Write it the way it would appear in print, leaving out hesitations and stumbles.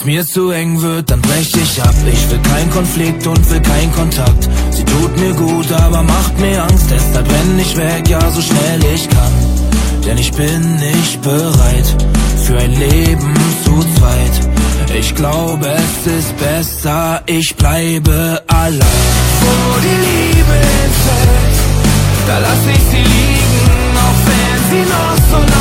mir zu eng wird, dann brech ich ab. Ich will kein Konflikt und will kein Kontakt. Sie tut mir gut, aber macht mir Angst. Deshalb renn ich weg, ja so schnell ich kann. Denn ich bin nicht bereit für ein Leben zu zweit. Ich glaube, es ist besser, ich bleibe allein. Wo die Liebe entfällt, da lass ich sie liegen, auch wenn sie noch so